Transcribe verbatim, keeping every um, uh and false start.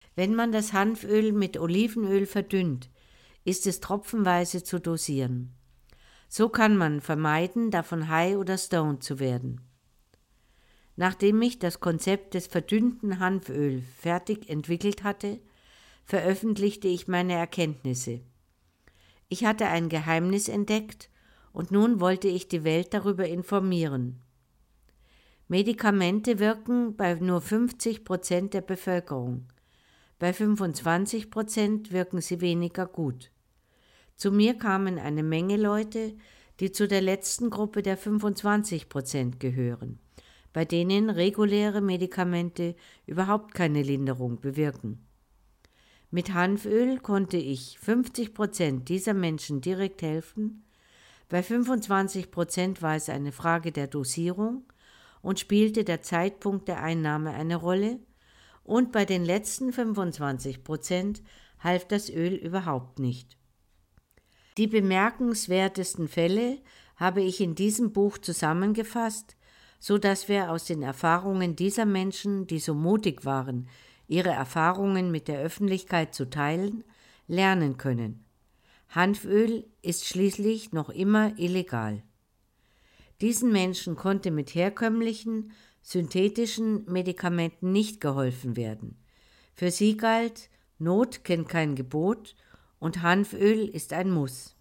Wenn man das Hanföl mit Olivenöl verdünnt, ist es tropfenweise zu dosieren. So kann man vermeiden, davon high oder stoned zu werden. Nachdem ich das Konzept des verdünnten Hanföl fertig entwickelt hatte, veröffentlichte ich meine Erkenntnisse. Ich hatte ein Geheimnis entdeckt und nun wollte ich die Welt darüber informieren. Medikamente wirken bei nur fünfzig Prozent der Bevölkerung. Bei fünfundzwanzig Prozent wirken sie weniger gut. Zu mir kamen eine Menge Leute, die zu der letzten Gruppe der fünfundzwanzig Prozent gehören, bei denen reguläre Medikamente überhaupt keine Linderung bewirken. Mit Hanföl konnte ich fünfzig Prozent dieser Menschen direkt helfen, bei fünfundzwanzig Prozent war es eine Frage der Dosierung und spielte der Zeitpunkt der Einnahme eine Rolle, und bei den letzten fünfundzwanzig Prozent half das Öl überhaupt nicht. Die bemerkenswertesten Fälle habe ich in diesem Buch zusammengefasst, so dass wir aus den Erfahrungen dieser Menschen, die so mutig waren, ihre Erfahrungen mit der Öffentlichkeit zu teilen, lernen können. Hanföl ist schließlich noch immer illegal. Diesen Menschen konnte mit herkömmlichen, synthetischen Medikamenten nicht geholfen werden. Für sie galt, Not kennt kein Gebot und Hanföl ist ein Muss.